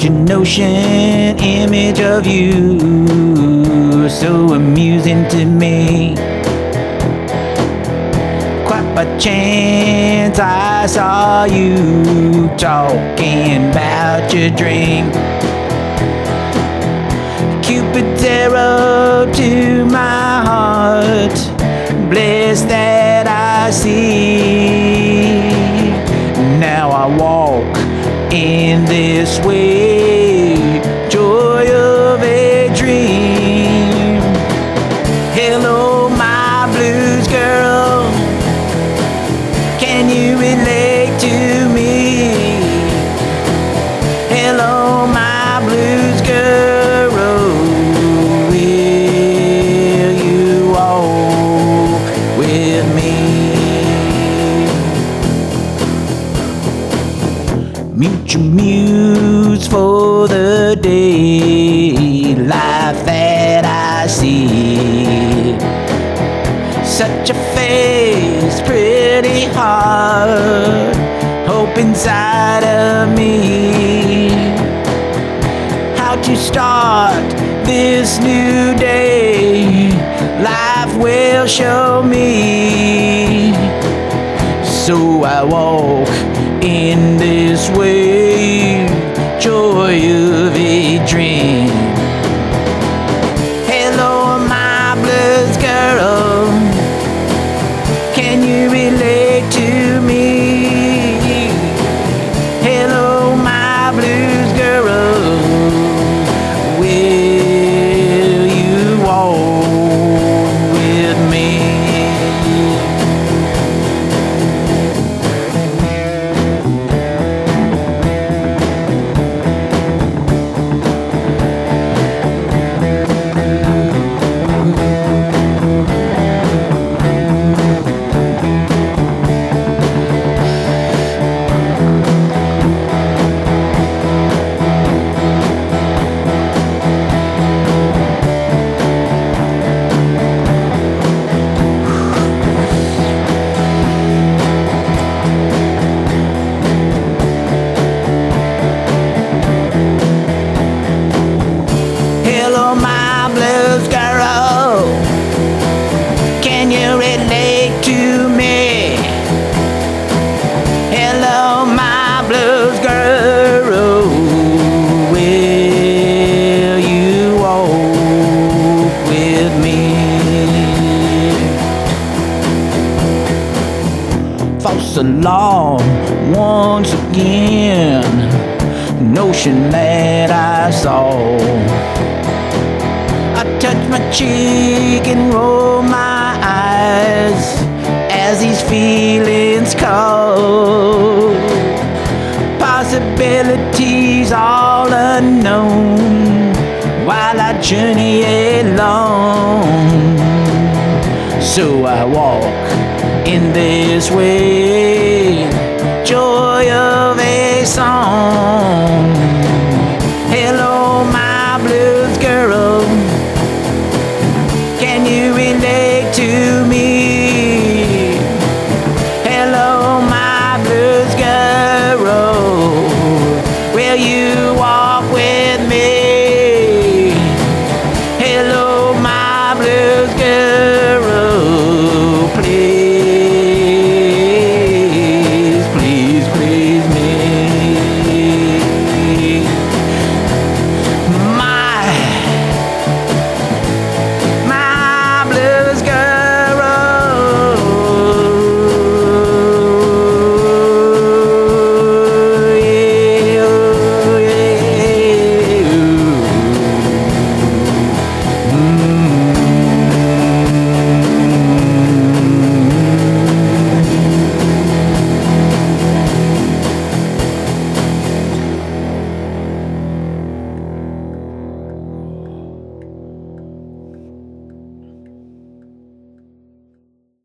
such an ocean image of you, so amusing to me. Quite by chance I saw you talking about your drink. Cupid's arrow to my heart, blessed that I see. Now I walk in this way, joy of a dream. Hello, my blues girl, can you relate to me? Hello, my blues girl, will you walk with me? Mutual muse for the day, life that I see. Such a face, pretty heart, hope inside of me. How to start this new day, life will show me. So I walk in this way, joy of a dream. Hello, my blues girl, can you relate to me? Hello, my blues girl, will you walk with me? Hello, my blues girl, can you relate to me? Hello, my blues girl, will you walk with me? False alarm once again, notion that I saw. I touch my cheek and roll my eyes as these feelings call. Possibilities all unknown while I journey along. So I walk in this way, joy of a song.